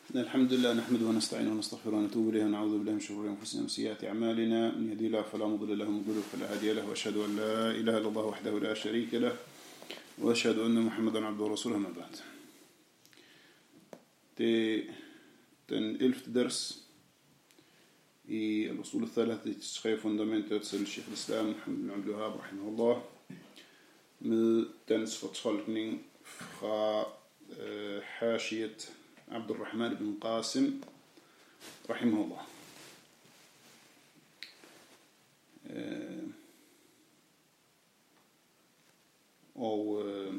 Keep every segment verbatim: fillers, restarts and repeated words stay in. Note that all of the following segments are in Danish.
الحمد لله نحمده ونستعينه ونستغفره ونتوب إليه ونعوذ بالله من شرور أنفسنا وسيئات أعمالنا من يهدي الله فلا مضل له ومن يضلل فلا هادي له وأشهد أن لا إله إلا الله وحده لا شريك له وأشهد أن محمدا عبده ورسوله ما بعد. Det er den ellevte ders i al-usul al-thalath, de tre fundamenter til Sheikh al-Islam Muhammad ibn Abdul Wahhab rahimahullah, med dens fortolkning fra øh, Hashiyat Abdul Rahman ibn Qasim rahimahullah. Øh, og øh,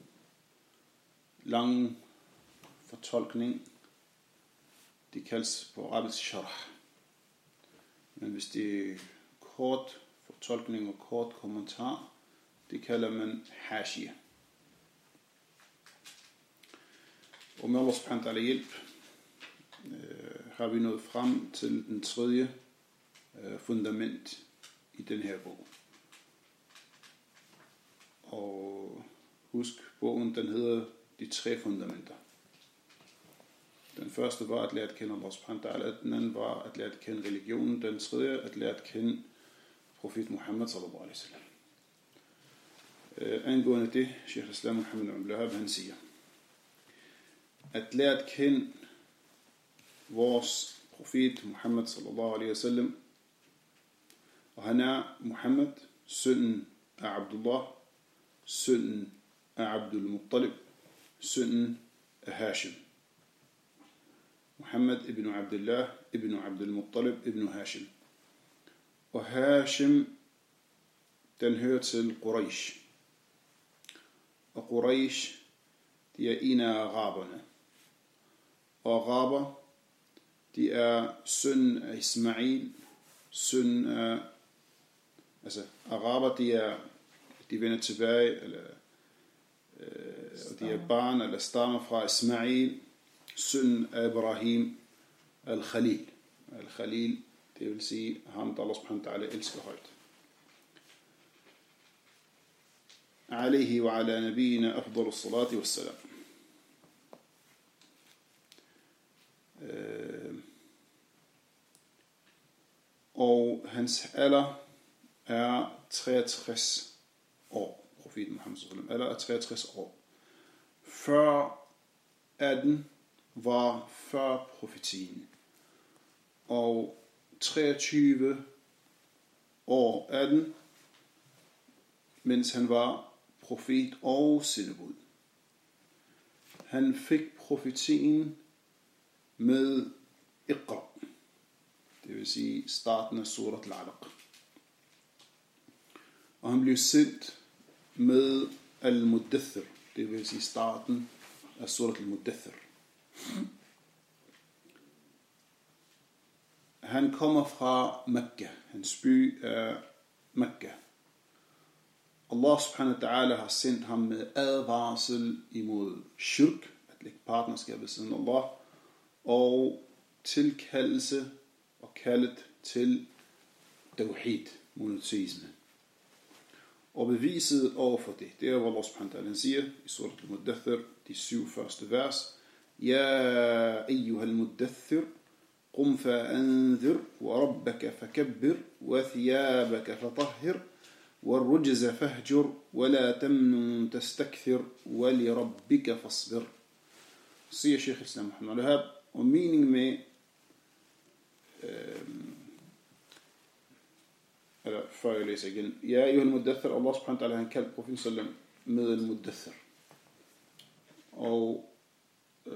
lang fortolkning, det kaldes på arabisk sharh. Men hvis det er kort fortolkning og kort kommentar, det kalder man hashia. Og med Allah subhanahu wa ta'ala hjælp øh, har vi nået frem til den tredje øh, fundament i den her bog. Og husk, bogen den hedder De tre fundamenter. Den første var at lære at kende Allah subhanahu wa ta'ala, den anden var at lære at kende religionen, den tredje at lære at kende profet Muhammad sallallahu alaihi wasallam. Øh, angående det, Sheikh al-Islam Muhammad ibn Abdul Wahhab, han siger, at lære at kende vores profet Muhammad sallallahu alaihi wasallam, og han er Muhammad, sønnen af Abdullah, sønnen af Abdul Muttalib, sønnen af Hashim. Muhammad ibn Abdullah ibn Abdul Muttalib ibn Hashim. Og Hashim, den hører til Quraysh. Og Quraysh, de er en af araberne. Og araber, de er søn af Ismail, søn af, altså araber, de er, de vender tilbage, eller, øh, og de er barn, eller stammer fra Ismail, søn af Ibrahim al-Khalil. Al-Khalil, det vil sige ham, der Allah subhanahu wa ta'ala elsker højt. Alayhi wa ala nabiyina afdalu salati wassalam. Og hans alder er treogtres år. Profeten Muhammad sallallahu alaihi wasallam alder er treogtres år. Før atten var før profetien. Og treogtyve år atten, mens han var profet og sendebud. Han fik profetien med Iqra, det vil sige starten af surat al-Alaq. Og han blev sendt med al-Muddathir, det vil sige starten af surat al-Muddathir. Han kommer fra Mekka, hans by er Mekka. Allah subhanahu wa ta'ala har sendt ham med advarsel imod shirk, at lægge partnerskab ved siden af Allah, og tilkaldelse og kaldet til tawhid, monoteisme. Og beviset overfor det, det er, hvad Allah subhanahu wa ta'ala siger i surat al-Muddathir, de syv første vers. Ja ayyuhal muddathir, qum fa'anzir, wa rabbaka fakabbir, wa thiyabaka fatahhir, والرجز فهجر ولا تمنن تستكثر ولربك فاصبر. siger Sheikh al-Islam Muhammad ibn Abdul Wahhab, og mening med øh, eller før jeg læser igen, ja ayyuhal muddathir, Allah subhanahu wa ta'ala han kaldte profeten sallam med al-muddathir. Og øh,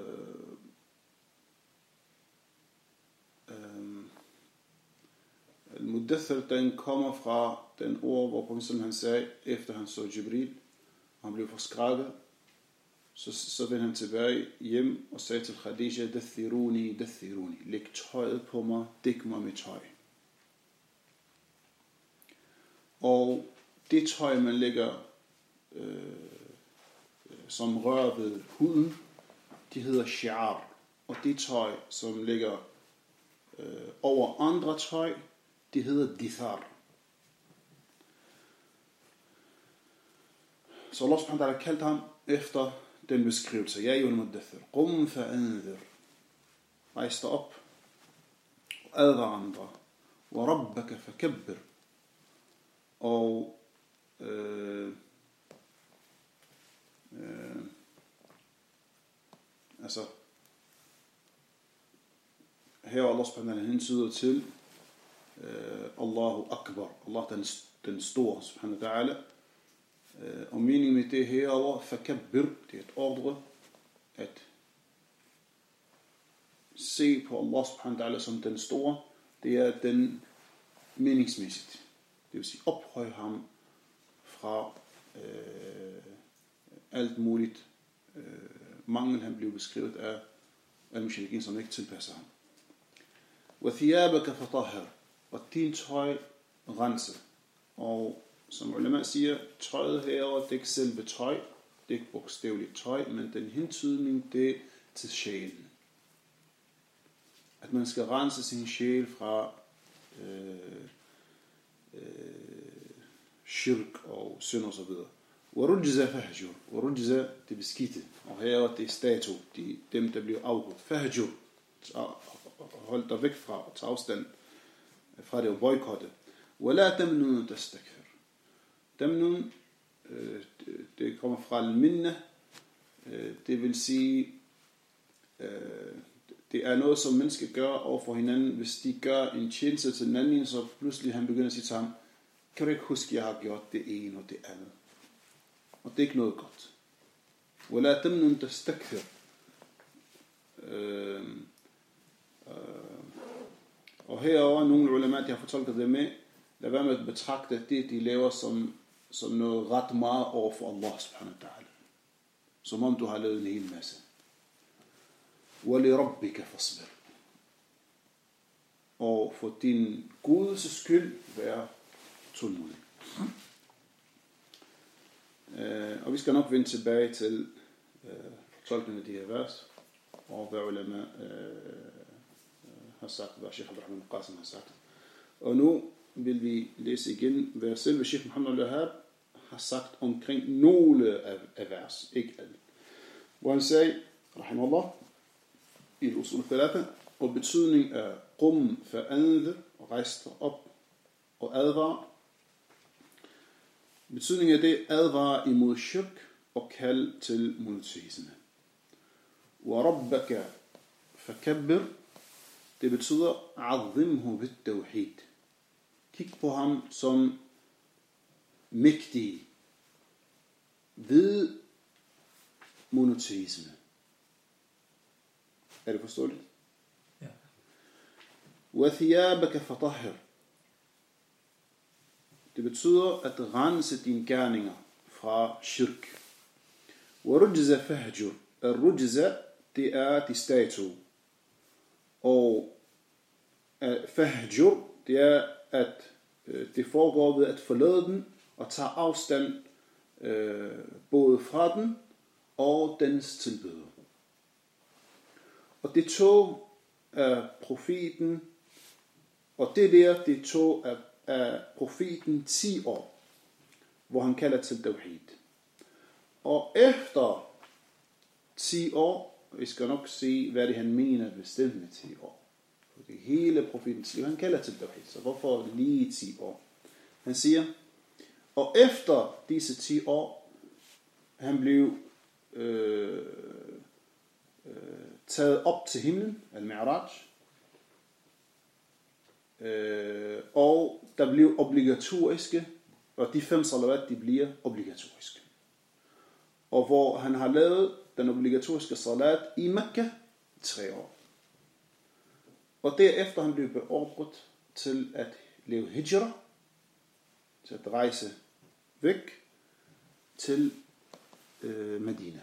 øh, al-muddathir, den kommer fra den ord, hvor profeten han sagde, efter han så Jibril, og han blev forskrækket, så, så vendte han tilbage hjem og sagde til Khadija, dathiruni, dathiruni, læg tøjet på mig, dæk mig med tøj. Og det tøj, man lægger, øh, som rører ved huden, de hedder shi'ar. Og det tøj, som ligger øh, over andre tøj, det hedder dithar. Så Allah subhanahu wa ta'ala kaldte ham efter den beskrivelse. Ja ayyuhal muddathir, qum fa'anzir. rejs dig op og advar andre. وَرَبَّكَ فَكَبِّرْ. Og øh, øh, altså her Allah subhanahu wa ta'ala hensyder til øh, Allahu Akbar, Allah den, den store subhanahu wa ta'ala. Øh, og meningen med det her ord, fakabbir, det er et ordre at se på Allah subhanahu wa ta'ala som den store. Det er den meningsmæssigt. Det vil sige ophøje ham fra øh, alt muligt øh, mangel, han blev beskrevet af al-mushrikin, som ikke tilpasser ham. وَثِيَابَكَ فَطَهِّرْ. Og din tøj rense. Og som ulema siger, tøjet herover, det er ikke selve tøj, det er ikke bogstaveligt tøj, men den hentydning, det er til sjælen. At man skal rense sin sjæl fra øh, øh, shirk og synd og så videre. وَرُجْزَ فَهْجُرْ. وَرُجْزَ, det er beskidte. Og herover, det er statu, de, dem der bliver afgået. فَهْجُرْ. Hold dig væk fra, og tage afstand fra det og boykotte. وَلَا تَمْنُنْ تَسْتَكْفِرْ. Temnun, øh, det, det kommer fra al-minna, øh, det vil sige, øh, det er noget, som mennesker gør over for hinanden. Hvis de gør en tjeneste til den anden, så pludselig han begynder at sige til ham, kan du ikke huske, at jeg har gjort det ene og det andet? Og det er ikke noget godt. وَلَا تَمْنُنْ تَسْتَكْفِرْ. Øh, øh, og herover nogle ulema, de har fortolket det med, lad være med at betragte det, de laver som, som noget ret meget over for Allah subhanahu wa ta'ala. Som om du har lavet en hel masse. وَلِرَبِّكَ فَاصْبِرْ. Og for din Guds skyld, vær tålmodig. Uh, og vi skal nok vende tilbage til uh, fortolkningen af de her vers, og hvad ulema uh, har sagt, hvad Sheikh Abdurrahman Qasim har sagt. Og nu vil vi læse igen, hvad selve Sheikh Muhammad al-Wahhab har sagt omkring nogle af, af vers, ikke alle. Hvor han sagde, rahimahullah, i al-usul thalatha, og betydning af qum fa'anzir, og rejse op og advar. Betydning af det, advar imod shirk og kald til monoteisme. وَرَبَّكَ فَكَبِّرْ. Det betyder عَظِّمْهُ بِالتَّوْحِيد. Kig på ham som mægtig ved monoteisme. Er det forståeligt? Ja. وَثِيَابَكَ فَطَهِّرْ. Det betyder at rense dine gerninger fra shirk. وَرُجْزَ فَهْجُرْ. Rujza, det er de statue. Og fahjur, det er at øh, det foregår ved at forlade den og tage afstand øh, både fra den og dens tilbeder. Og det tog af profeten, og det der, det tog af, af profeten ti år, hvor han kalder til tawhid. Og efter ti år, vi skal nok se, hvad det han mener bestemt med ti år. Det hele profetens liv, han kalder til tawhid. Så hvorfor lige ti år? Han siger, og efter disse ti år, han blev øh, øh, taget op til himlen, al-Mi'raj, øh, og der blev obligatoriske, og de fem salawat, de bliver obligatoriske. Og hvor han har lavet den obligatoriske salat i Mekka i tre år. Og derefter han blev beordret til at leve hijra, til at rejse væk til øh, Medina.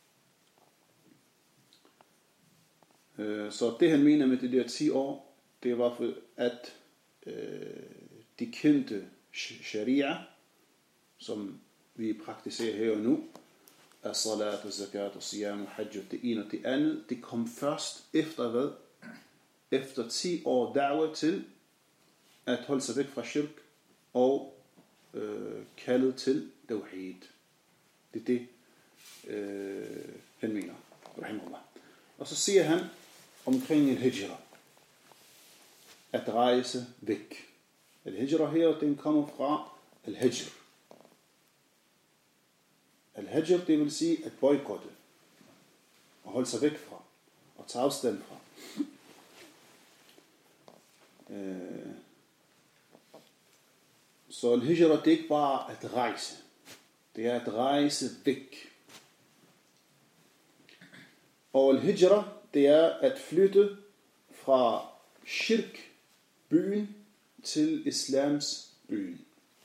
Øh, så det han mener med det der ti år, det var for at øh, de kendte sharia, som vi praktiserer her og nu, as-salat, az-zakat, as-siyam, hajj, det ene og det andet, det kom først efter hvad? Efter ti år da'wah til at holde sig væk fra shirk og øh, kaldet til tawhid. Det er det, øh, han mener. Rahimahullah. Og så siger han, omkring al-hijra. At rejse væk. Al-hijra her, den kommer fra al-hijr. Al-hijr, det vil sige at boykotte. Og holde sig væk fra. Og tage afstand fra. Øh, Så al-hijra, det er ikke bare at rejse. Det er at rejse væk. Og al-hijra, det er at flytte fra shirk byen til islams byen.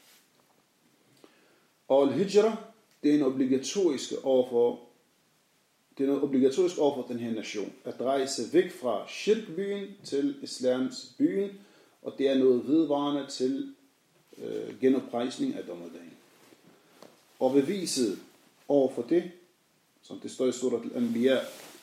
Og al-hijra, det er en obligatorisk overfor det er noget obligatorisk overfor den her nation. At rejse væk fra shirk byen til islams byen, og det er noget vedvarende til øh, genoprejsning af dommedagen. Og beviset overfor det, som det står i Surat al-Anbiya,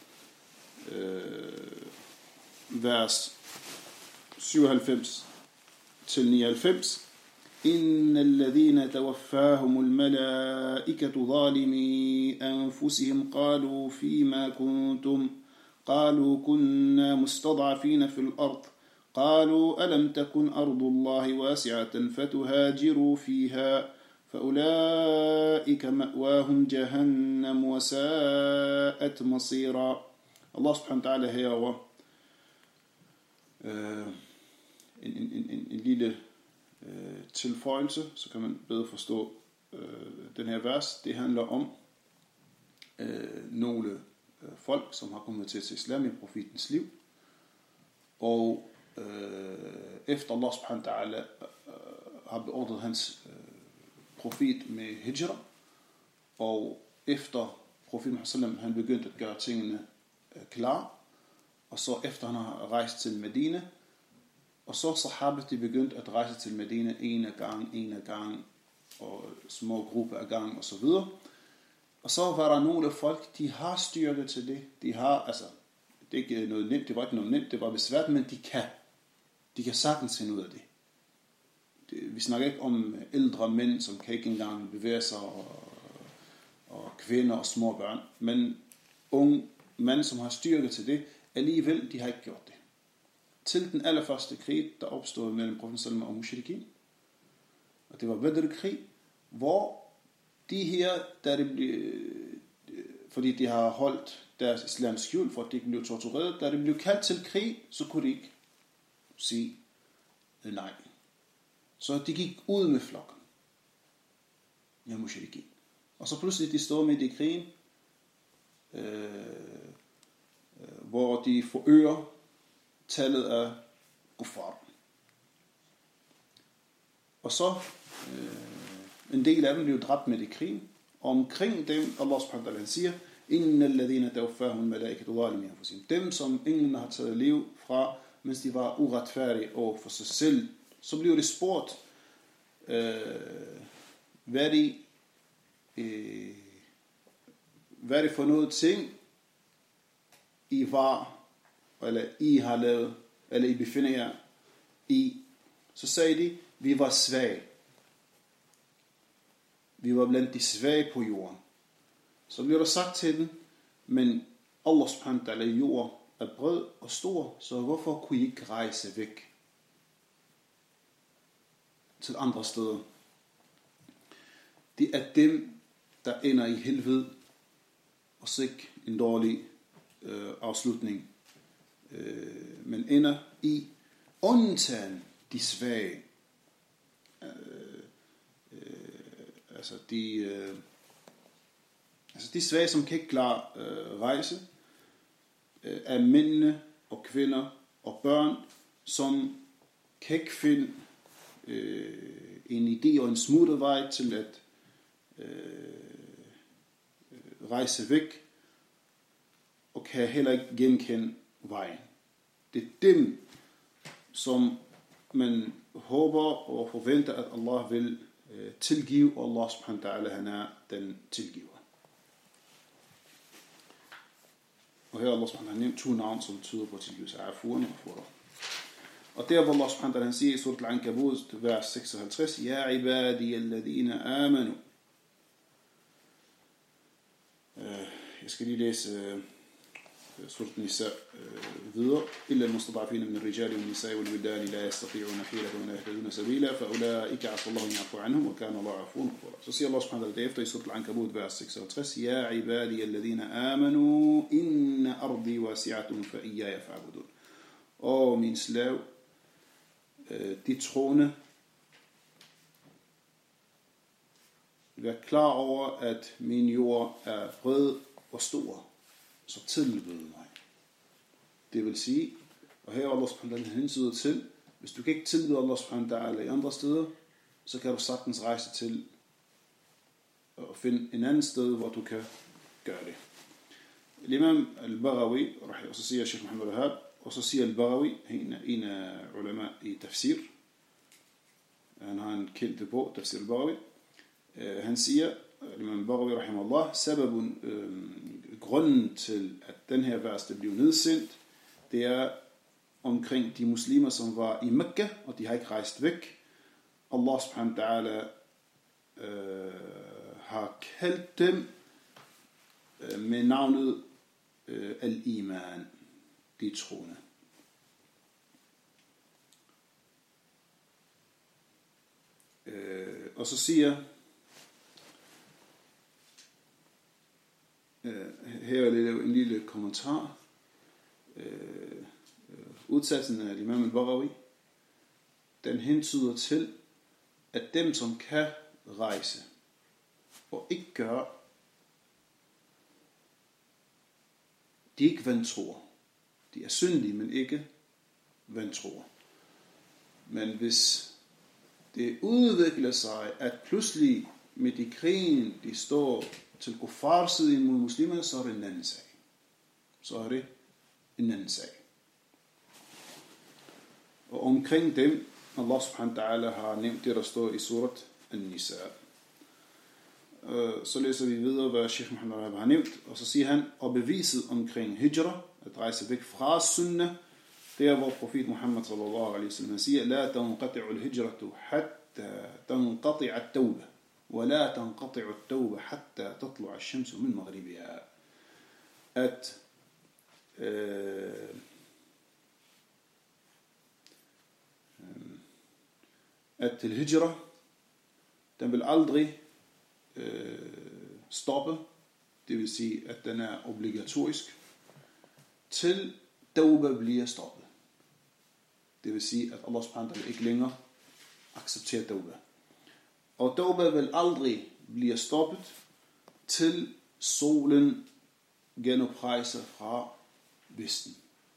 øh, vers syvoghalvfems til nioghalvfems, إن الذين توفاهم الملائكة ظالمي أنفسهم قالوا فيما كنتم قالوا كنا مستضعفين في الأرض قالوا ألم تكن أرض الله واسعة فتهاجروا فيها فأولئك مأواهم جهنم وساءت مصيرا. Allah subhanahu wa ta'ala herover øh, en, en, en, en lille øh, tilføjelse, så kan man bedre forstå øh, den her vers. Det handler om øh, nogle øh, folk, som har kommet til islam i profetens liv, og øh, efter Allah subhanahu wa ta'ala øh, har beordret hans øh, profet med hijra, og efter profeten sallam han begyndte at gøre tingene øh, klar, og så efter han har rejst til Medina, og så sahabet de begyndte at rejse til Medina en af gang, en af gang, og små grupper af gang, og så videre. Og så var der nogle folk, de har styrke til det. De har, altså, det er ikke noget nemt, det var ikke noget nemt, det var besvært, men de kan. De kan sagtens finde ud af det. det vi snakker ikke om ældre mænd, som kan ikke engang bevæge sig, og, og kvinder og små børn, men unge mænd, som har styrke til det, alligevel, de har ikke gjort det. Til den allerførste krig, der opstod mellem profeten sallam og mushrikin, og det var Badr-krig, hvor de her, der det blev, fordi de har holdt deres islams skjul, for at de ikke blev tortureret, da det blev kaldt til krig, så kunne de ikke sige nej. Så de gik ud med flokken. Ja, mushrikin. Og så pludselig de stod midt i krigen, øh, øh, hvor de forøger tallet af kuffar. Og så øh, en del af dem blev dræbt med i krigen, og omkring dem, Allah subhanahu wa ta'ala siger, Inna alladhina tawaffahum malaikatu zalimi anfusihim. Dem, som englene har taget liv fra, mens de var uretfærdige over for sig selv, så blev det spurgt, øh, hvad, de, øh, hvad er det for noget ting, I var, eller I har lavet, eller I befinder jer i. Så sagde de, vi var svage. Vi var blandt de svage på jorden. Så bliver der sagt til dem, men Allah subhanahu wa ta'ala, jord er bred og stor, så hvorfor kunne I ikke rejse væk til andre steder? Det er dem, der ender i helvede, og så ikke en dårlig øh, afslutning, øh, men ender i undtagen de svage. Øh, øh, altså de øh, altså de svage, som kan ikke klare øh, rejse, øh, er mændene og kvinder og børn, som kan ikke finde øh, en idé og en smuttervej til at øh, rejse væk, og kan heller ikke genkende vejen. Det er dem, som man håber og forventer, at Allah vil øh, tilgive, og Allah subhanahu wa ta'ala, han er den tilgiver. Og her er Allah subhanahu wa ta'ala nævnt to navn, som tyder på tilgivelse af afuerne og furder. Og der hvor Allah subhanahu wa ta'ala han siger i Surat al-Ankabut, vers seksoghalvtreds, Ja ibadi alladhina amanu. Jeg skal lige læse surat Nisa videre. إلا المستضعفين من الرجال والنساء والولدان لا يستطيعون حيلة ولا يهتدون سبيلا فأولئك عسى الله أن يعفو عنهم وكان الله عفوا غفورا. Så siger Allah subhanahu wa ta'ala derefter i surat Al-Ankabut vers seksoghalvtreds: Ja ibadi alladhina amanu inna ardi wasi'atun fa iyaya fa'budun. Og min slav, de troende, vær klar over, at min jord er bred og stor, så tilbed mig. Det vil sige, og her Allah subhanahu wa ta'ala hensyder til, hvis du kan ikke tilbede Allah subhanahu wa ta'ala i andre steder, så kan du sagtens rejse til at finde en anden sted, hvor du kan gøre det. Imam al-Baghawi, og så siger Sheikh Muhammad al-Wahhab, og så siger al-Baghawi, en af ulama i tafsir, han har en kældte på, tafsir al-Baghawi, han siger, Imam al-Baghawi rahimahullah, sababun, grunden til, at den her vers der blev nedsendt, det er omkring de muslimer, som var i Mekka, og de har ikke rejst væk. Allah subhanahu wa ta'ala øh, har kaldt dem øh, med navnet øh, al-iman, de troende. Øh, og så siger øh, her er en lille kommentar. Øh, Udsatsen af Imam al-Baghawi, den hentyder til, at dem, som kan rejse og ikke gør, de er ikke vantroer. De er syndige, men ikke vantroer. Men hvis det udvikler sig, at pludselig midt i krigen, de står til kuffar-siden mod muslimer, så er det en anden sag. Så er det en anden sag. Og omkring dem, Allah subhanahu wa ta'ala har nævnt det, der står i surat An-Nisa. Så læser vi videre, hvad Sheikh Muhammad har nævnt, og så siger han, og beviset omkring hijra, at rejse væk fra sunnah, det er, hvor profet Muhammad sallallahu alaihi wasallam siger, la tanqati'u al-hijratu hatta tanqati'a at-tawbah, wa la tanqati'u at-tawbah hatta tatlu'a ash-shamsu min maghribiha. At øh, at til hijra, den vil aldrig øh, stoppe, det vil sige, at den er obligatorisk, til tawbah bliver stoppet. Det vil sige, at Allah subhanahu wa ta'ala ikke længere accepterer tawbah. Og tawbah vil aldrig blive stoppet, til solen genoprejser fra vesten.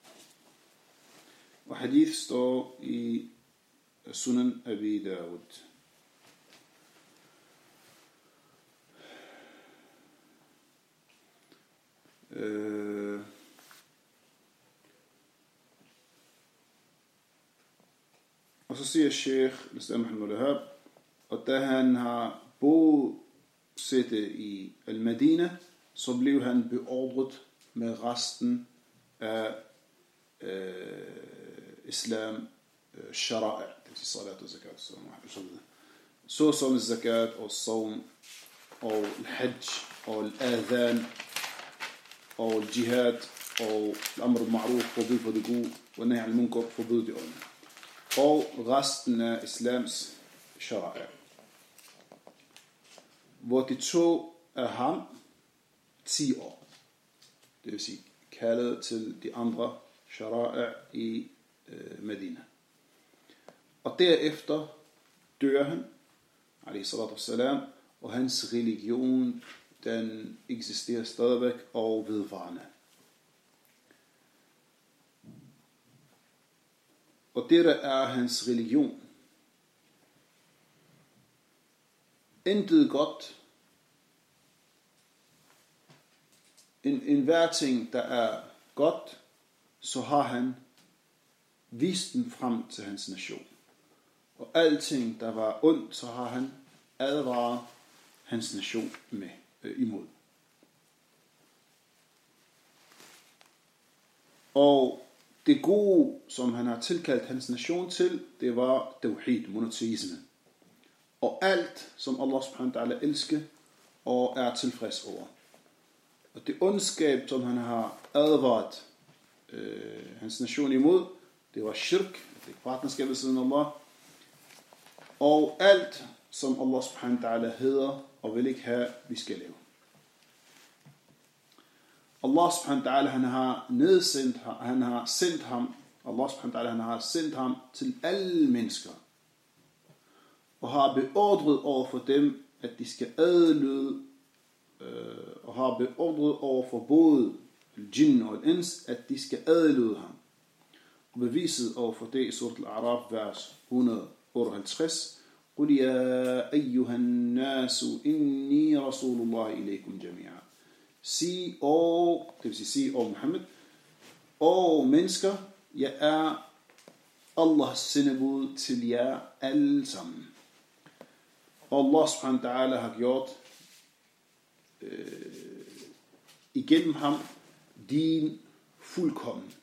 Og hadith står i Sunan Abi Dawud. Øh, og så siger Sheikh Islam Muhammad al-Wahhab, og da han har bosættet i Al-Madina, så blev han beordret med resten af øh, islam shara'a, det vil sige salat og zakat, så som zakat og saum og al-hajj og al-adhan og al-jihad og al-amr al-ma'ruf, forbud for det gode, og nahy al-munkar, forbud det onde. Og resten af islams shara'a, hvor de tog af ham ti år. Det vil sige kaldet til de andre shara'a i øh, Medina. Og derefter dør han, alayhi salatu wassalam, og hans religion, den eksisterer stadigvæk og vedvarende. Og det der er hans religion. Intet godt. En, en hver ting, der er godt, så har han vist den frem til hans nation. Og alting, der var ondt, så har han advaret hans nation med øh, imod. Og det gode, som han har tilkaldt hans nation til, det var tawhid, monoteisme. Og alt, som Allah subhanahu wa ta'ala elsker og er tilfreds over. Og det ondskab, som han har advaret øh, hans nation imod, det var shirk, det er partnerskab ved siden af Allah, og alt, som Allah subhanahu wa ta'ala hedder, og vil ikke have, vi skal lave. Allah subhanahu wa ta'ala, han har nedsendt, han har sendt ham, Allah subhanahu wa ta'ala, han har sendt ham til alle mennesker, og har beordret over for dem, at de skal adlyde, øh, og har beordret over for både jinn og ins, at de skal adlyde ham. Og beviset over for det i surat al-A'raf, vers et hundrede og otteoghalvtreds, قُلْ يَا أَيُّهَا النَّاسُ إِنِّي رَسُولُ اللَّهِ إِلَيْكُمْ جَمِيعًا. Sig, og, det vil sige, sig, og Muhammed, og mennesker, jeg er Allahs sendebud til jer alle sammen. Og Allah subhanahu wa ta'ala har gjort øh, igennem ham din fuldkommen.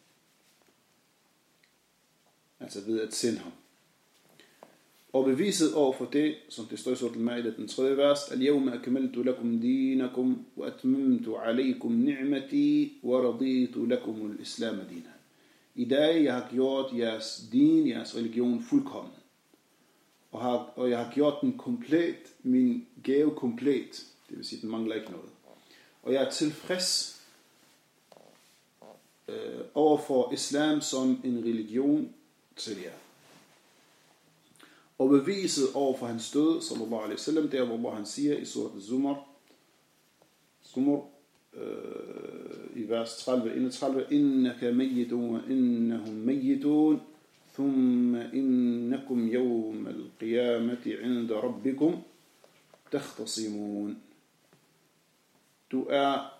Altså ved at sende ham. Og beviset over for det, som det står i surat al-Ma'idah, den tredje vers, Al-yawma akmaltu lakum dinakum, wa atmamtu alaykum ni'mati, wa raditu lakum al-islam dina. I dag, jeg har gjort jeres din, jeres religion fuldkommen. Og, har, og jeg har gjort den komplet, min gave komplet. Det vil sige, den mangler ikke noget. Og jeg er tilfreds øh, over for islam som en religion til jer. Og beviset over for hans død, sallallahu alaihi wasallam, det er, hvor Allah han siger i surat al-Zumar, Zumar, øh, i vers tredive enogtredive, Innaka mayyitun wa innahum mayyitun, thumma innakum yawm al-qiyamati inda rabbikum takhtasimun. Du er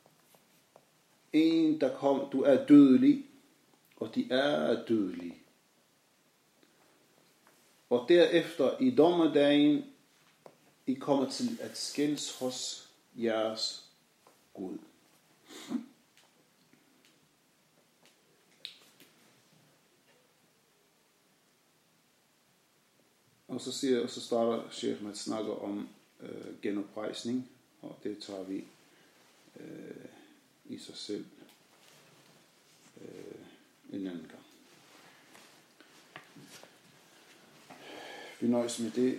en, der kom, du er dødelig, og de er dødelige. Og derefter i dommedagen, I kommer til at skældes hos jeres Gud. Og så, siger, og så starter Sheikh med at snakke om øh, genoprejsning, og det tager vi øh, i sig selv øh, en anden gang. Vi nøjes med det,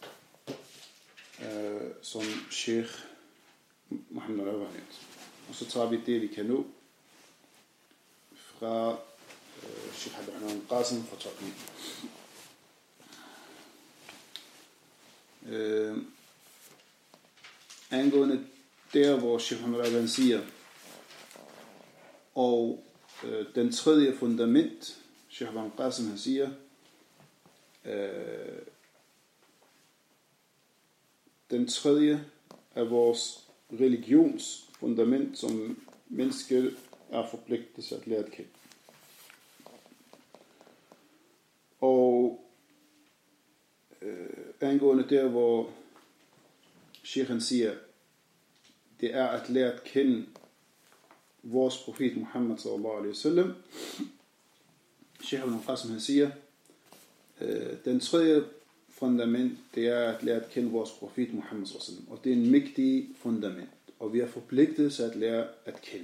øh, som Sheikh Mohammed har nævnt. Og så tager vi det, vi kan nå fra øh, Sheikh Abdurrahman Qasim fra Tottenham. Øh, angående der, hvor Sheikh Mohammed siger, og øh, den tredje fundament, Sheikh Abdurrahman Qasim han siger, øh, den tredje er vores religionsfundament, som mennesket er forpligtet til at lære at kende. Og øh, angående der, hvor Sheikhen siger, det er at lære at kende vores profet Muhammad sallallahu alaihi wasallam. Sheikh Ibn Qasim han siger, øh, den tredje fundament, det er at lære at kende vores profet Muhammad sallallahu alaihi wasallam. Og det er en mægtig fundament, og vi er forpligtet til at lære at kende.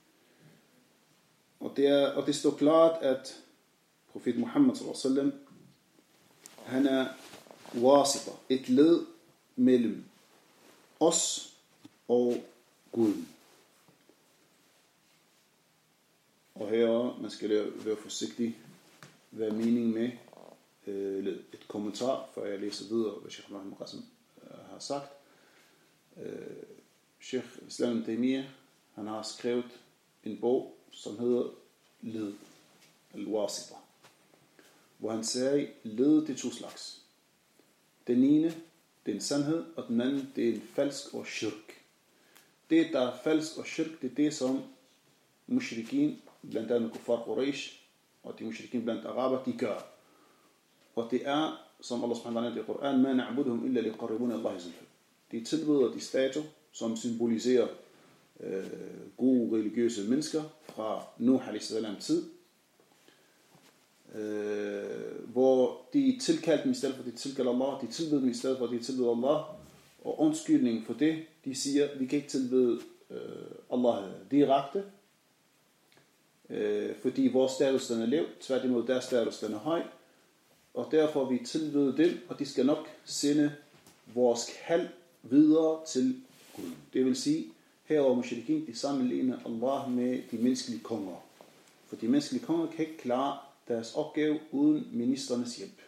Og det, er, og det står klart, at profet Muhammad sallallahu alaihi wasallam, han er wasita, et led mellem os og Gud. Og her, man skal være forsigtig, hvad meningen med øh, et kommentar, før jeg læser videre, hvad Sheikh Mohammed Qasim øh, har sagt. Øh, Sheikh Islam Taymiyyah, han har skrevet en bog, som hedder Led, al-Wasita, hvor han sagde, led det to slags. Den ene, det er en sandhed, og den anden, det er en falsk og shirk. Det, der er falsk og shirk, det er det, som mushrikin, blandt andet kuffar Quraysh, og de mushrikin blandt araber, de gør. Og det er, som Allah subhanahu wa ta'ala i Koran, ma na'buduhum illa liqarribuna Allah zulfa. De tilbeder de statuer, som symboliserer øh, gode religiøse mennesker fra Nuh alaihi salam tid, øh, hvor de tilkaldte dem i stedet for, de tilkaldte Allah, de tilbeder dem i stedet for, de tilbeder Allah, og undskyldningen for det, de siger, vi kan ikke tilbede øh, Allah direkte, øh, fordi vores status den er lav, tværtimod deres status den er høj, og derfor vi tilbyder dem, og de skal nok sende vores kald videre til Gud. Det vil sige, herover mushrikin, de sammenligner Allah med de menneskelige konger. For de menneskelige konger kan ikke klare deres opgave uden ministernes hjælp.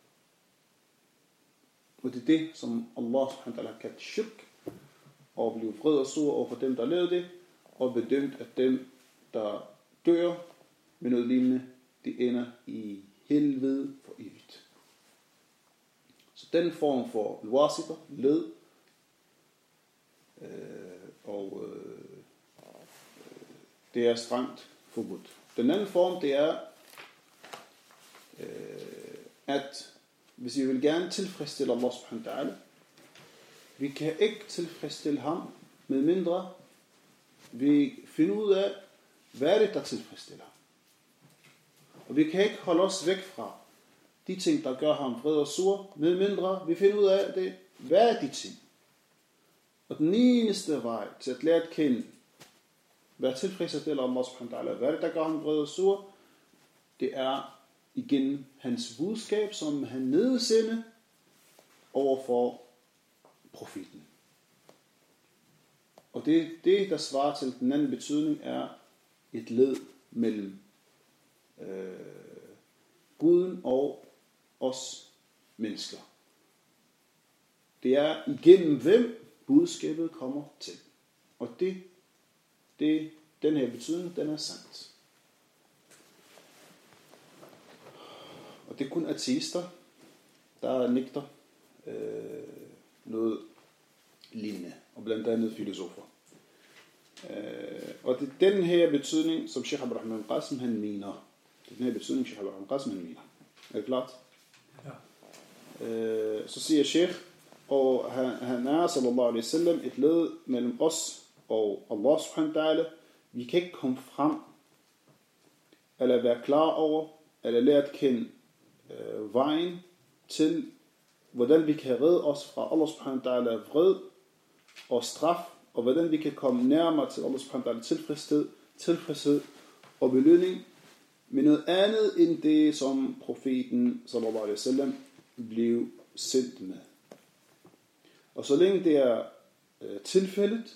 Og det er det, som Allah subhanahu wa ta'ala har kaldt shirk, og blev vred og sur over for dem, der lavede det, og bedømt, at dem, der dør med noget lignende, det ender i helvede for evigt. Så den form for al-wasita, led, øh, og øh, det er strengt forbudt. Den anden form, det er, øh, at hvis vi vil gerne tilfredsstille Allah subhanahu wa ta'ala, vi kan ikke tilfredsstille ham, med mindre vi finder ud af, hvad er det, der tilfredsstiller ham. Og vi kan ikke holde os væk fra de ting, der gør ham vred og sur, med mindre vi finder ud af det, hvad er de ting. Og den eneste vej til at lære at kende, hvad tilfredsstiller Allah subhanahu wa ta'ala, hvad er det, der gør ham vred og sur, det er igen hans budskab, som han nedsender over for profeten. Og det, det, der svarer til den anden betydning, er et led mellem øh, Guden og os mennesker. Det er igennem hvem budskabet kommer til. Og det, det den her betydning, den er sandt. Og det er kun ateister, der nægter øh, noget lignende, og blandt andet filosofer. Øh, og det er den her betydning, som Sheikh Abraham Qasim han mener. Det er den her betydning, Sheikh Abraham Qasim han mener. Er det klart? Ja. Øh, så siger Sheikh, og han, han er, sallallahu alaihi wasallam, et led mellem os og Allah subhanahu wa ta'ala. Vi kan ikke komme frem, eller være klar over, eller lære at kende øh, vejen til, hvordan vi kan redde os fra Allah subhanahu wa ta'ala vred og straf, og hvordan vi kan komme nærmere til Allah subhanahu wa ta'ala tilfredshed, tilfredshed og belønning med noget andet end det, som profeten sallallahu alaihi wasallam blev sendt med. Og så længe det er øh, tilfældet,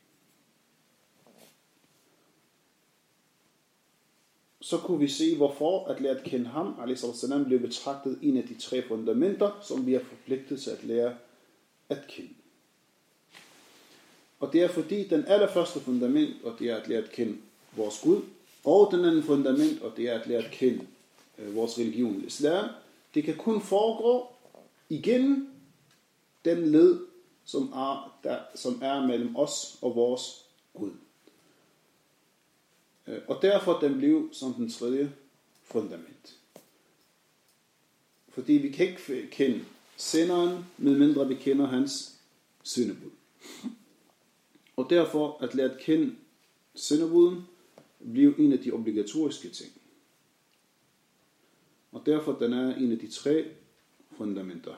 så kunne vi se, hvorfor at lære at kende ham, alaihi sallam, blev betragtet en af de tre fundamenter, som vi er forpligtet til at lære at kende. Og det er fordi den allerførste fundament, og det er at lære at kende vores Gud, og den anden fundament, og det er at lære at kende øh, vores religion, islam, det kan kun foregå igennem den led, som er, der, som er mellem os og vores Gud. Og derfor den blev som den tredje fundament. Fordi vi kan ikke kende senderen, medmindre vi kender hans syndebud. Og derfor at lære at kende syndebuden blev en af de obligatoriske ting. Og derfor den er en af de tre fundamenter.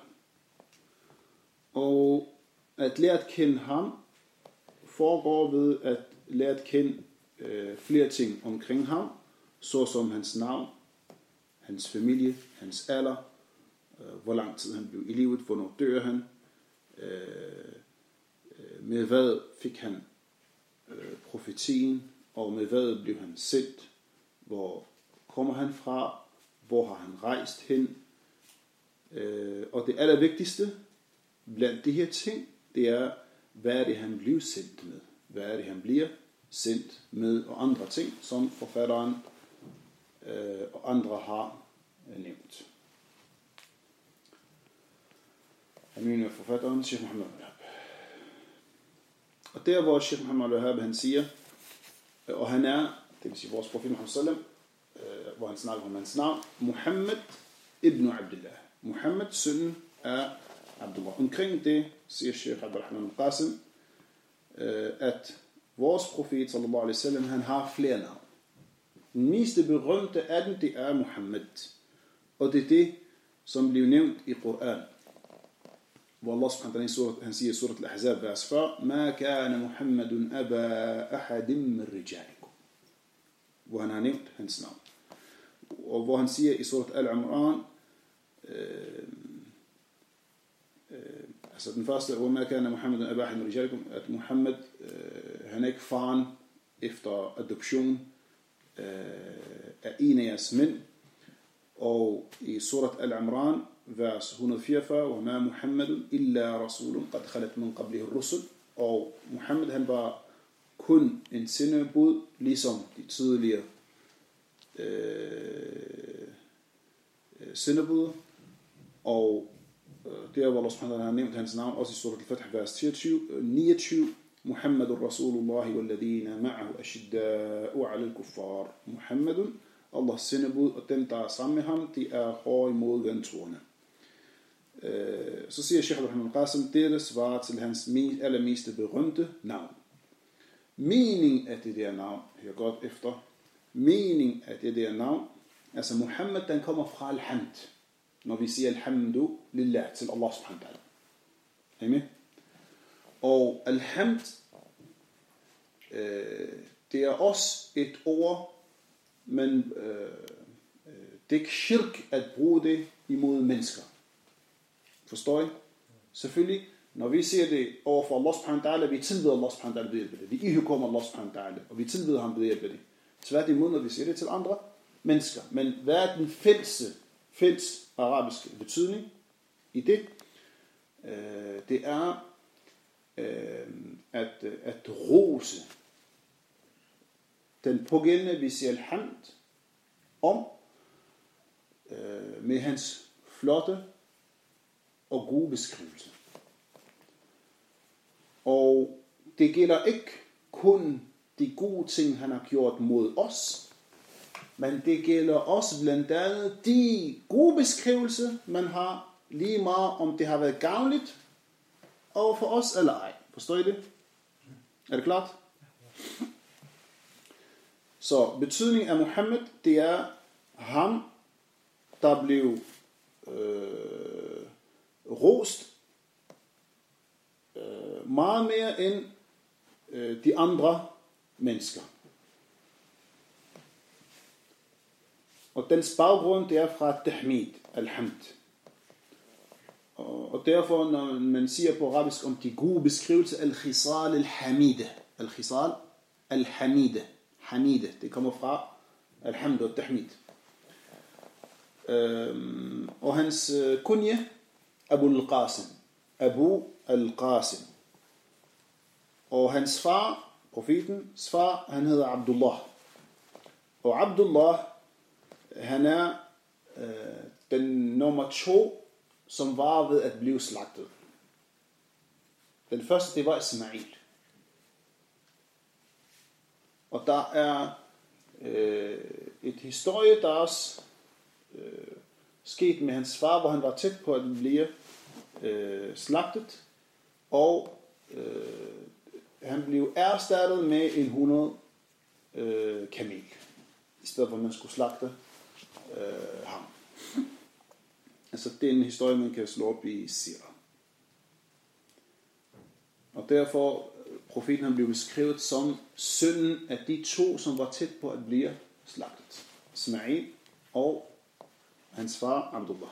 Og at lære at kende ham foregår ved at lære at kende øh, flere ting omkring ham, såsom hans navn, hans familie, hans alder, øh, hvor lang tid han blev i livet, hvornår dør han, øh, med hvad fik han øh, profetien, og med hvad blev han sendt, hvor kommer han fra, hvor har han rejst hen, øh, og det allervigtigste blandt de her ting, det er, hvad er det, han bliver sendt med? Hvad er det, han bliver sendt med? Og andre ting, som forfatteren øh, og andre har øh, nævnt. Han mener forfatteren, Sheikh Muhammad al-Wahhab. Og der, hvor Sheikh Muhammad al-Wahhab, han siger, og han er, det vil sige vores profet Muhammad sallam, øh, hvor han snakker om hans navn, Muhammad ibn Abdullah. Muhammad, sønnen af Abdullah. Omkring det siger Sheikh Abraham Qasim, at vores profet sallallahu alaihi wasallam, han har flere navn. Den mest berømte af dem, det er Muhammad. Og det er det, som bliver nævnt i Koran. Hvor Allah subhanahu wa ta'ala, han siger i surat al-Ahzab, vers fyrre, Ma kana Muhammadun aba ahadim min rijalikum. hvor han har nævnt hans navn. Og hvor han siger i surat Al-Imran, øh, øh, altså den første, hvor man kan Muhammed abahin rijalikum, at Muhammed, øh, han er ikke faren efter adoption øh, af en af jeres mænd. Og i surat Al-Imran, vers et hundrede og fireogfyrre, وَمَا مُحَمَّدٌ إِلَّا رَسُولٌ قَدْ خَلَتْ مِنْ قَبْلِهِ الرُّسُلُ. Og Muhammed, han var kun en sendebud, ligesom de tidligere øh, sendebud. Og øh, der, hvor Allah subhanahu wa ta'ala har nævnt hans navn, også i surat Al-Fatih, vers niogtyve, محمد رسول الله والذين معه أشداء على الكفار. Muhammed, Allahs sendebud, og dem, der er sammen med ham, de er hårde imod ventroerne. Øh, så siger Sheikh Al-Rahman Qasim, dette svarer til hans allermest berømte navn. Mening af det der navn, hør godt efter, mening af det der navn, altså Muhammed, den kommer fra al-hamd, når vi siger alhamdu lillah, til Allah subhanahu wa ta'ala. Amen. Og alhamd, øh, det er også et ord, men øh, det er ikke shirk at bruge det imod mennesker. Forstår I? Selvfølgelig, når vi siger det over for Allah subhanahu wa ta'ala, vi tilbeder Allah subhanahu wa ta'ala ved hjælp af det. Vi ihøjkommer Allah subhanahu wa ta'ala, og vi tilbeder ham ved hjælp af det. Tværtimod, når vi siger det til andre mennesker. Men hvad er den fælles, fælles arabiske betydning i det? Øh, det er øh, at, at rose den pågældende, vi siger alhamd, om øh, med hans flotte og gode beskrivelse. Og det gælder ikke kun de gode ting, han har gjort mod os, men det gælder også blandt andet de gode beskrivelser, man har lige meget, om det har været gavnligt over for os eller ej. Forstår I det? Er det klart? Så betydningen af Muhammed, det er ham, der blev øh, rost øh, meget mere end øh, de andre mennesker. Og dens baggrund, det er fra tahmid, alhamd. Og, og derfor, når man siger på arabisk om de gode beskrivelser, al-khisal al-hamide, al-khisal al-hamide, hamide, det kommer fra alhamd og tahmid. Øhm, og hans øh, kunje, Abu al-Qasim, Abu al-Qasim. Og hans far, profetens far, han hedder Abdullah. Og Abdullah, han er øh, den nummer to, som var ved at blive slagtet. Den første, det var Ismail. Og der er øh, et historie, der også øh, sket med hans far, hvor han var tæt på at blive øh, slagtet, og øh, han blev erstattet med en hundrede øh, kamel, i stedet for at man skulle slagte øh, ham. Altså det er en historie, man kan slå op i Sira. Og derfor, profeten han blev beskrevet som sønnen af de to, som var tæt på at blive slagtet. Ismail og hans far Abdullah.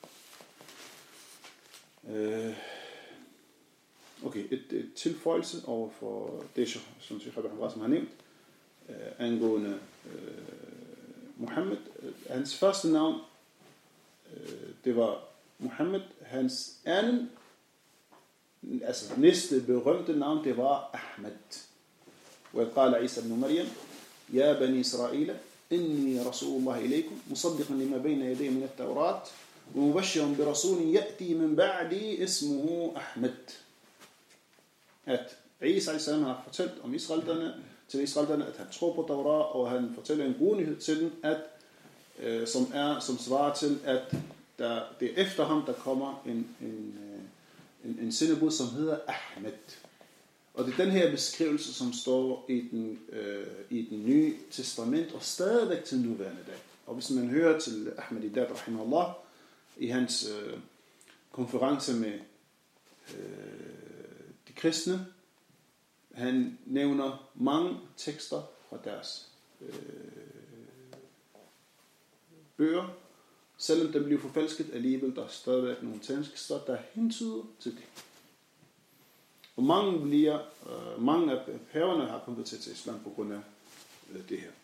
Øh, okay, et, et tilføjelse over for det, som Sheikh Al-Rahman har nævnt, øh, angående øh, Muhammed. Hans første navn, øh, det var Muhammed. Hans anden, altså næste berømte navn, det var Ahmed. وقال عيسى بن مريم يا بني إسرائيل إني رسول الله إليكم مصدقا لما بين يدي من التوراة ومبشرا برسول يأتي من بعدي اسمه أحمد. At Isa alayhi salam har fortalt om israelerne, til israelerne, at han tror på Torah, og han fortæller en god nyhed til dem, at, øh, som, er, som svarer til, at der, det er efter ham, der kommer en, en, en, en sendebud, som hedder Ahmed. Og det er den her beskrivelse, som står i den, øh, i den nye testament, og stadigvæk til nuværende dag. Og hvis man hører til Ahmadiyya rahimahullah, i hans øh, konference med øh, de kristne, han nævner mange tekster fra deres øh, bøger, selvom den bliver forfalsket, alligevel der er stadigvæk nogle tekster, der hentyder til det. Og mange, bliver, øh, mange af paverne har konverteret til islam på grund af øh, det her.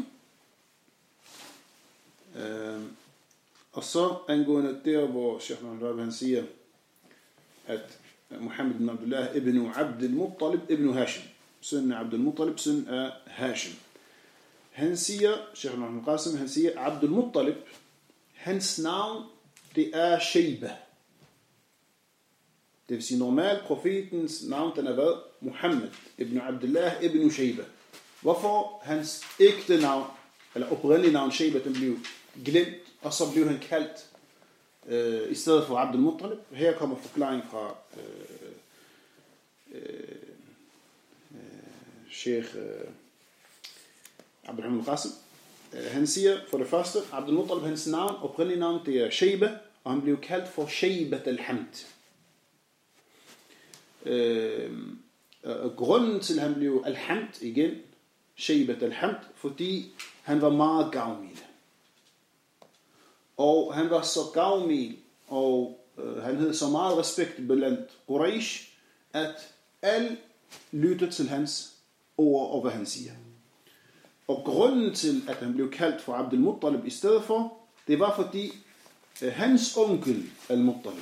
Øh, og så angående der, hvor Sheikh Muhammad han siger, at Muhammad ibn Abdullah ibn Abdul Muttalib ibn Hashim, søn af Abdul Muttalib, søn af Hashim. Han siger, Sheikh Muhammad Qasim, han siger, Abdul Muttalib, hans navn, det er Shayba. Det vil sige normalt profetens navn, den er hvad? Muhammad ibn Abdullah ibn Shayba. Hvorfor hans ægte navn, eller oprindelige navn Shayba, den blev glemt, og så blev han kaldt øh, i stedet for Abdul Muttalib. Her kommer forklaring fra øh, øh, øh, Sheikh øh, Abdul Qasim. Han siger for det første, Abdul Muttalib, hans navn, oprindelige navn, det er Shayba, og han blev kaldt for Shaybat al-Hamd. Øh, grunden til, at han blev al-Hamd igen, Shaybat al-Hamd, fordi han var meget gavmild. Og han var så gavmild, og øh, han havde så meget respekt blandt Quraysh, at alle lyttede til hans ord og hvad han siger. Og grunden til, at han blev kaldt for Abdul Muttalib i stedet for, det var fordi øh, hans onkel al-Muttalib,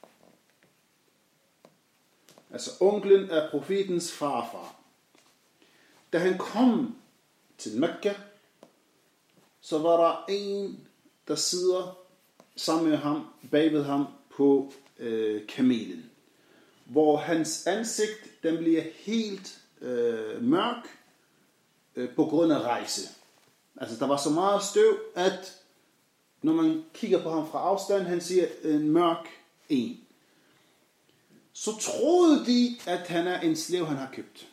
altså onklen af profetens farfar, da han kom til Mekka, så var der en, der sidder sammen med ham, bagved ham på øh, kamelen, hvor hans ansigt, den bliver helt øh, mørk øh, på grund af rejse. Altså der var så meget støv, at når man kigger på ham fra afstand, han siger en mørk en. Så troede de, at han er en slave, han har købt.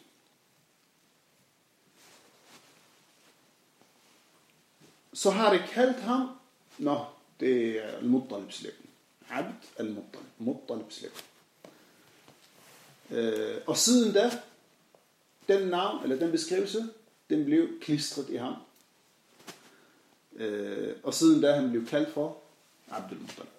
Så har det kaldt ham, nå, det er al-Muttalib slave. Abd al-Muttalib, Muttalib slave. Øh, og siden da, den navn, eller den beskrivelse, den blev klistret i ham. Øh, og siden da, han blev kaldt for Abdul Muttalib.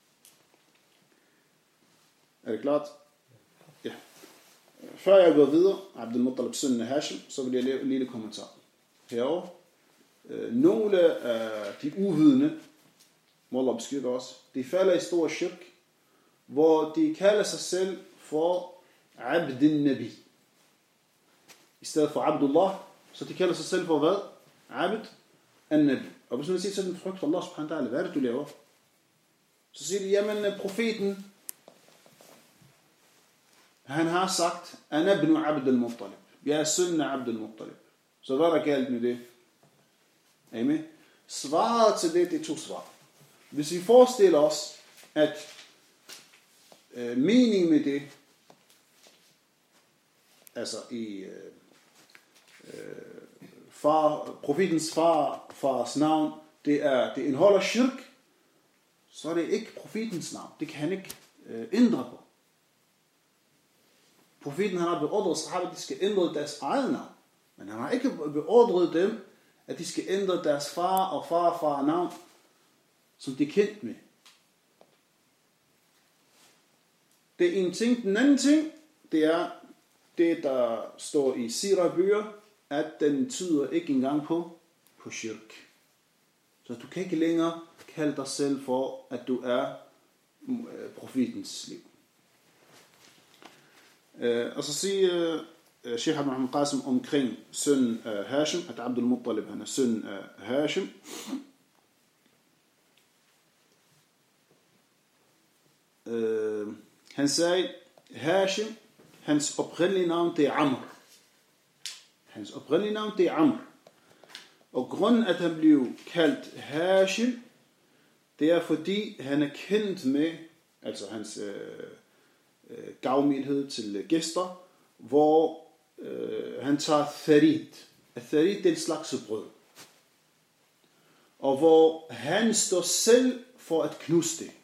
Er det klart? Ja. Før jeg går videre, Abdul Muttalib søn af Hashim, så vil jeg lave en lille kommentar. Herovre. Nogle af de uvidende, Wallah beskytter os, de falder i stor shirk, hvor de kalder sig selv for Abdin Nabi. I stedet for Abdullah, så de kalder sig selv for hvad? Abd al-Nabi. Og hvis man siger sådan, frygt for Allah subhanahu wa ta'ala, hvad er det du laver? Så siger de, jamen profeten, han har sagt, Ana ibn Abd al-Muttalib. Jeg er søn af Abd al-Muttalib. Så hvad er der galt med det? Amen. Svaret til det, det er to svar. Hvis vi forestiller os, at øh, meningen med det, altså i øh, øh, far, profetens far, fars navn, det, er, det indeholder shirk, så er det ikke profetens navn. Det kan han ikke øh, ændre på. Profeten han har beordret sahabat, at de skal ændre deres eget navn. Men han har ikke beordret dem, at de skal ændre deres far og farfar navn, som de er kendt med. Det er en ting. Den anden ting, det er det, der står i Sirah-bøger, at den tyder ikke engang på, på shirk. Så du kan ikke længere kalde dig selv for, at du er profetens liv. Og så siger Sheikh Muhammad Qasim omkring søn af Hashim, at Abdul Muttalib han er søn af Hashim. Uh, han sagde, Hashim, hans oprindelige navn det er Amr. Hans oprindelige navn det er Amr. Og grunden at han blev kaldt Hashim, det er fordi han er kendt med, altså hans øh, øh, gavmildhed til gæster, hvor øh, han tager tharid. Tharid det er en slags brød. Og hvor han står selv for at knuse det.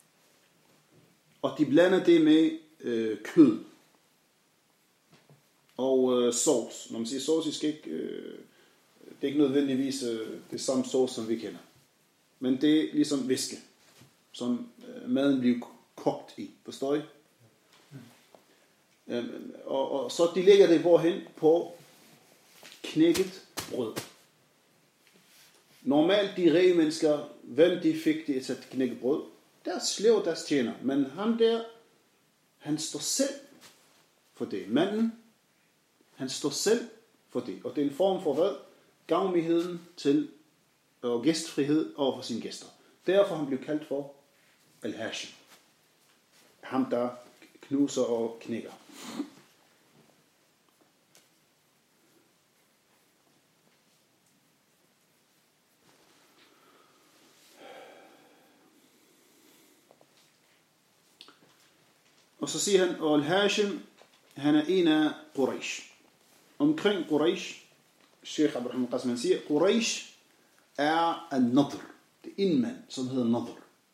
Og de blander det med øh, kød. Og øh, sovs. Når man siger sovs, I skal ikke øh, det er ikke nødvendigvis øh, det samme sauce, som vi kender. Men det er ligesom væske, som øh, maden bliver kogt i. Forstår I? Øhm, og, og så de lægger det hvorhen på knækket brød. Normalt de rige mennesker, hvem de fik det til at knække brød, deres slave, deres tjener. Men ham der, han står selv for det. Manden, han står selv for det. Og det er en form for hvad? Gavmigheden til og gæstfrihed over for sine gæster. Derfor han blev kaldt for Al-Hashim. Ham der knuser og knækker. Og så siger han, og Al-Hashim, han er en af Quraysh. Omkring Quraysh, Sheikh Abraham Qasim siger, Quraysh er al-Nadr. Det er en mand, som hedder Nadr.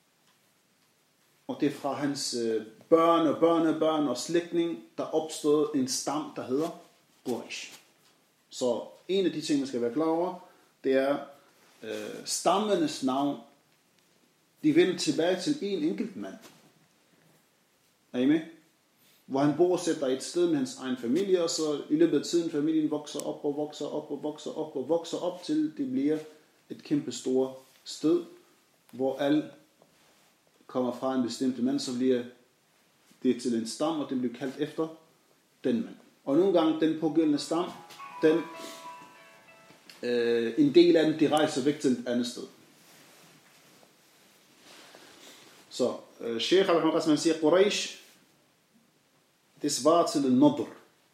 Og det er fra hans børn og børnebørn og slægtning, der opstod en stam, der hedder Quraysh. Så en af de ting, man skal være klar over, det er øh, stammenes navn. De vender tilbage til en enkelt mand. Er I med? Hvor han bosætter et sted med hans egen familie, og så i løbet af tiden familien vokser op og vokser op og vokser op og vokser op til det bliver et kæmpe stort sted, hvor alle kommer fra en bestemt mand, så bliver det til en stam, og den bliver kaldt efter den mand. Og nogle gange den pågældende stam, den, øh, en del af den, de rejser væk til et andet sted. Så øh, Sheikh Abraham Qasim siger, Quraysh, det svarer til en nadr.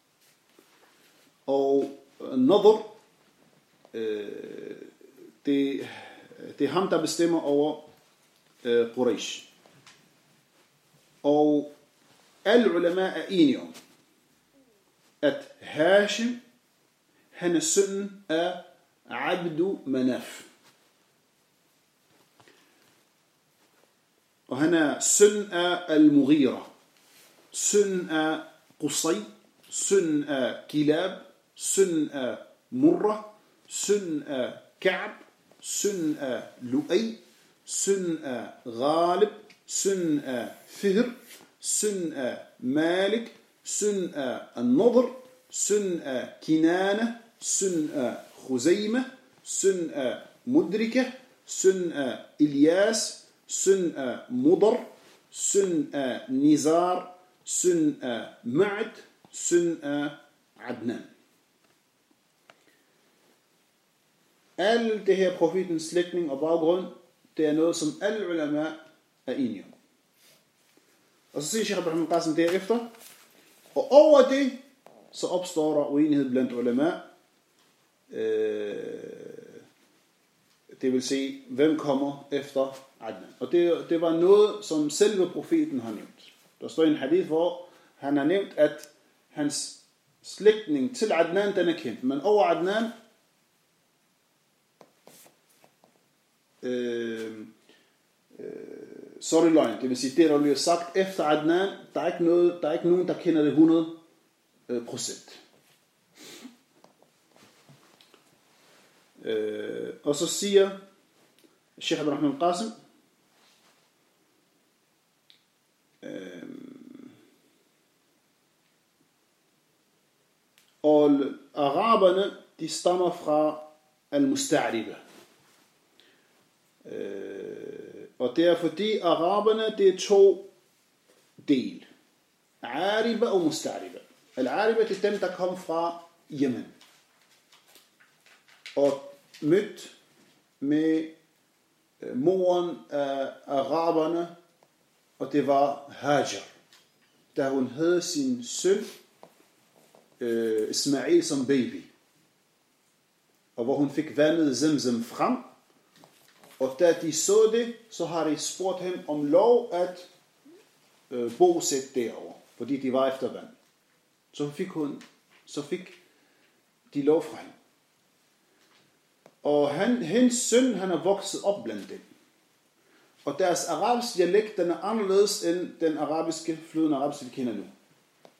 Og nadr, øh, det, det er ham, der bestemmer over øh, Quraysh. Og alle ulema er enige om, at Hashim, han er sønnen af Abdu Manaf. Og han er søn af Al-Mughira, søn af Qusay, søn af Kilab, søn af Murra, søn af Ka'b, søn af Lu'ay, søn af Ghalib, søn af Fihr, søn af Malik, søn af An-Nadr, søn af Kinana, søn af Khuzayma, søn af Mudrika, søn af Ilyas, søn af Mudar, søn af Nizar, søn af Ma'd, søn af Adnan. Alle det her profetens slægtning og baggrund, det er noget, som alle ulema er enige om. Og så siger Sheikh Abraham Qasim derefter, og over det, så opstår der uenighed blandt ulema. Øh, det vil sige, hvem kommer efter Adnan. Og det, det var noget, som selve profeten har nævnt. Der står en hadith, hvor han har nævnt, at hans slægtning til Adnan, den er kendt. Men over Adnan, øh, øh, så er det løgn. Det vil sige, det der bliver sagt efter Adnan, der er ikke, noget, der er ikke nogen, der kender det hundrede procent. Øh, og så siger Sheikh Abraham Qasim, øh, og araberne, de stammer fra al-Musta'riba. Øh, og det er fordi araberne, det er to del. Ariba og Musta'riba. Al-Ariba, det er dem, der kom fra Yemen. Og mødt med moren af araberne, og det var Hajar. Da hun havde sin søn, øh, Ismail, som baby. Og hvor hun fik vandet Zemzem frem. Og da de så det, så har de spurgt ham om lov at øh, bosætte derovre. Fordi de var efter vand. Så fik hun, så fik de lov fra ham. Og han, hendes søn, han er vokset op blandt dem. Og deres arabiske dialekt, den er anderledes end den arabiske, flydende arabiske, vi kender nu.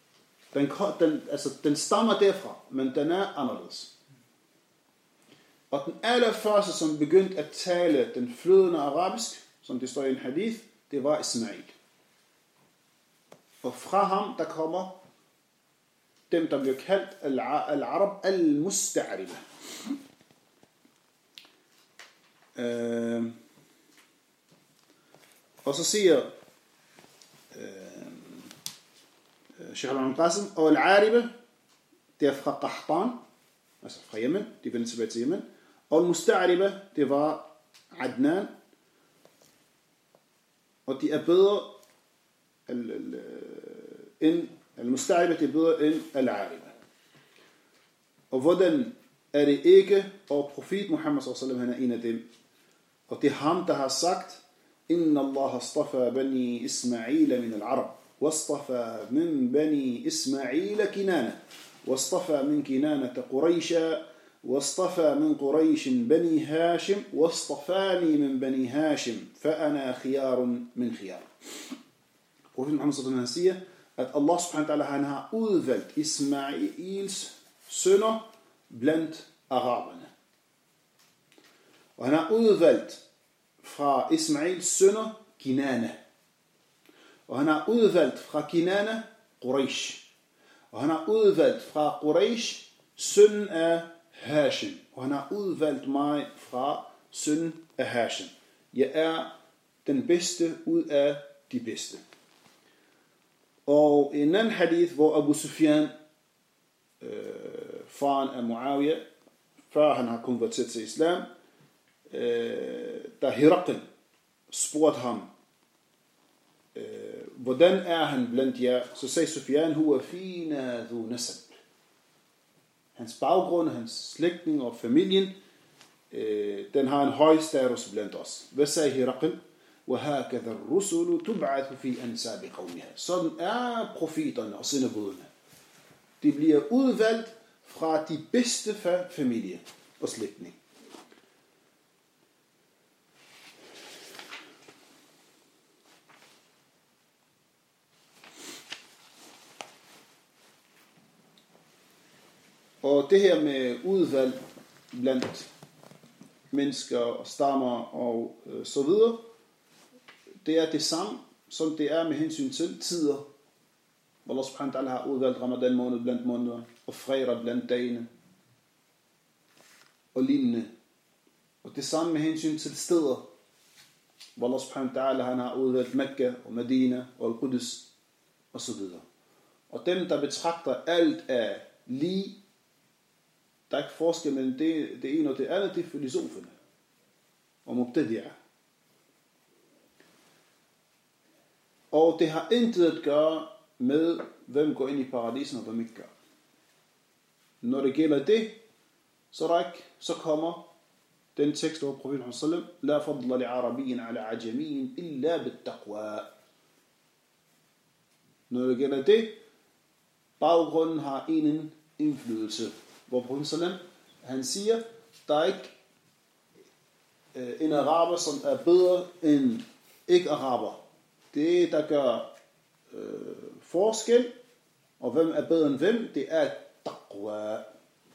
Den, den, altså, den stammer derfra, men den er anderledes. Og den allerførste, som begyndte at tale den flydende arabisk, som det står i en hadith, det var Ismail. Og fra ham, der kommer dem, der bliver kaldt al-arab al-musta'riba. Øh, og så siger øh, Sheikh al-Qasim, og al-ariba, det er fra Qahtan, altså fra Yemen, de vender tilbage til Yemen. Og al-musta'riba, det var Adnan, og de er bedre end al-musta'riba, det er bedre end al-ariba. Og hvordan er det ikke, og profet Muhammad sallallahu alaihi wasallam, han er en af dem. Og det er ham, der har sagt, Inna Allah astafa bani Ismaila min al-arab, wastafa min bani Ismaila kinana, wastafa min kinana Quraisha, wastafa min Quraish bani Hashim, wastafani min bani Hashim, fa ana khiyarun min khiyar. Profet Muhammad sallallahu alaihi wasallam siger, at Allah subhanahu wa ta'ala, han har udvalgt Ismails sønner blandt araberne. Og han har udvalgt fra Ismails sønner Kinana. Og han har udvalgt fra Kinana Quraish. Og han har udvalgt fra Quraish sønnen af Hashim. Og han har udvalgt mig fra sønnen af Hashim. Jeg er den bedste ud af de bedste. Og en anden hadith, hvor Abu Sufyan, øh, faren af Muawiyah, før han har konverteret til islam, øh, da Herakl spurgte ham, øh, hvordan er han blandt jer, så sagde Sufyan, huwa fina dhu nasab. Hans baggrund, hans slægtning og familien, øh, den har en høj status blandt os. Hvad sagde Herakl? وَهَكَذَا الرُّسُلُ تُبْعَثُ فِي أَنْسَابِ قَوْمِهَا. Sådan er profeterne og sendebudene. De bliver udvalgt fra de bedste familie og slægtning. Og det her med udvalg blandt mennesker og stammer og øh, så videre, det er det samme, som det er med hensyn til tider. Allah subhanahu wa ta'ala har udvalgt Ramadan måned blandt måneder, og fredag blandt dagene, og lignende. Og det samme med hensyn til steder. Allah subhanahu wa ta'ala, han har udvalgt Mekka og Medina og Al-Qudus, og så videre. Og dem, der betragter alt af lige, der er ikke forskel mellem det, det ene og det andet, det er filosoferne og mubtadi'ah. Og det har intet at gøre med, hvem går ind i paradisen og hvem ikke gør. Når det gælder det, så, der ikke, så kommer den tekst, hvor profeten sallam, La fadla li arabiyyin ala ajamiyyin illa bit taqwa. Når det gælder det, baggrunden har en indflydelse. Hvor profeten sallam, han siger, der er ikke øh, en araber, som er bedre end ikke-araber. Det, der gør øh, forskel, og hvem er bedre end hvem, det er taqwa.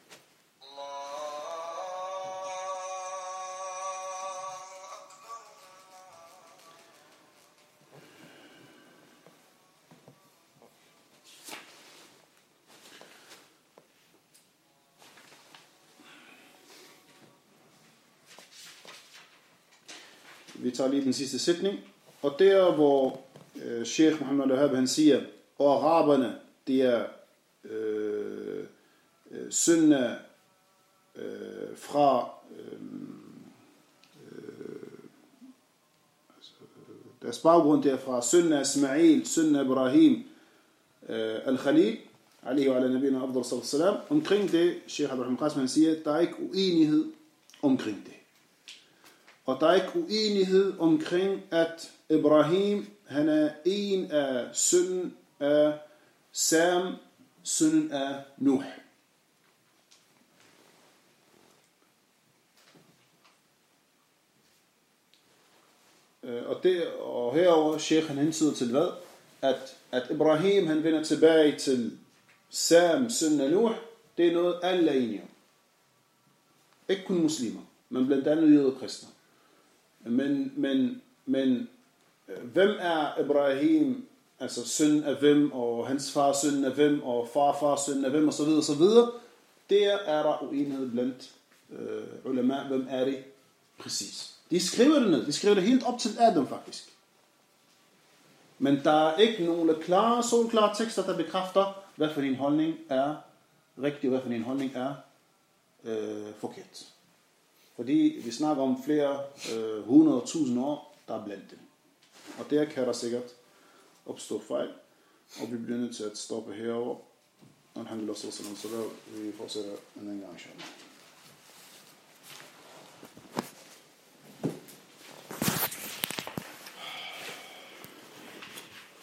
Vi tager lige den sidste sætning. Og der, hvor øh, Sheikh Muhammad al-Wahhab, han siger, og araberne, det er øh, øh, sønner øh, fra øh, øh, altså, deres baggrund, det er fra sønner Ismail, sønner Ibrahim, øh, al-Khalil, alaihi wa ala nabina afdal sallallahu alaihi wasallam. Omkring det, Sheikh Abraham Qasim, han siger, der er ikke uenighed omkring det. Og der er ikke uenighed omkring, at Ibrahim, han er en af sønnen af Sam, sønnen af Nuh. Og, det, og herover Sheikh han hensyder til hvad? At, at Ibrahim han vender tilbage til Sam, sønnen af Nuh, det er noget alle er enige om. Ikke kun muslimer, men blandt andet jøder og kristne. Men, men, men hvem er Ibrahim, altså søn af hvem, og hans far søn af hvem, og farfar søn af hvem, og så videre, og så videre. Der er der uenighed blandt øh, ulema, hvem er det præcis. De skriver det ned, de skriver det helt op til Adam faktisk. Men der er ikke nogle klare, solklare tekster, der bekræfter, hvad for din holdning er rigtig, og hvad for din holdning er øh, forkert. Fordi vi snakker om flere øh, hundrede tusind år, der er blandt dem. Og der kan der sikkert opstå fejl, og vi bliver nødt til at stoppe herover. Og han vil også sådan, så der vi fortsætter en anden gang.